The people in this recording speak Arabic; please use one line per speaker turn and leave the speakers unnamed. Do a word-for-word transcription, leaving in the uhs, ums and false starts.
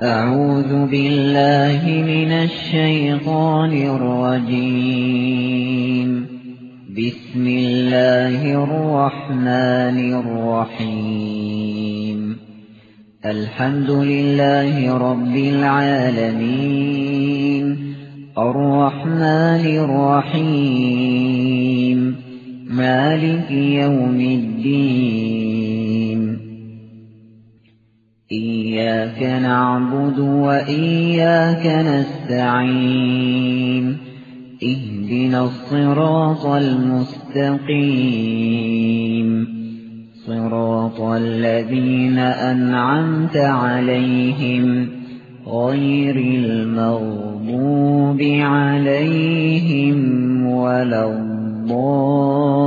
أعوذ بالله من الشيطان الرجيم. بسم الله الرحمن الرحيم. الحمد لله رب العالمين الرحمن الرحيم مالك يوم الدين. إياك نعبد وإياك نستعين. اهدنا الصراط المستقيم صراط الذين أنعمت عليهم غير المغضوب عليهم ولا الضالين.